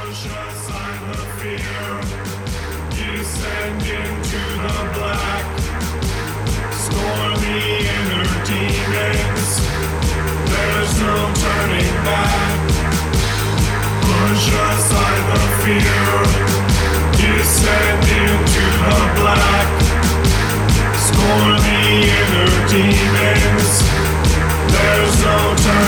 Push aside the fear, descend into the black. Scorn the inner demons, there's no turning back. Push aside the fear, descend into the black. Scorn the inner demons, there's no turning back.